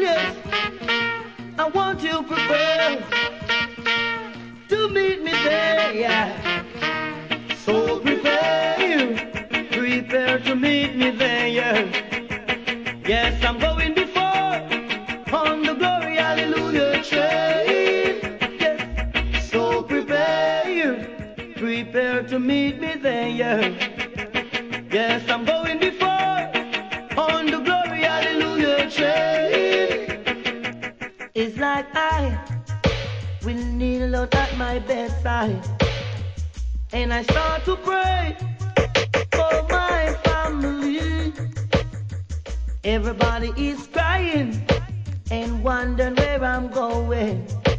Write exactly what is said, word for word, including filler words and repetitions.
yes, I want you prepare to meet me there, yeah. So prepare you, prepare to meet me there, yeah. Yes, I'm going before on the glory, hallelujah train. Yes, so prepare you, prepare to meet me there, yeah. Yes, I'm going before on the glory, hallelujah train. It's like I will kneel out at my bedside and I start to pray for my family. Everybody is crying and wondering where I'm going.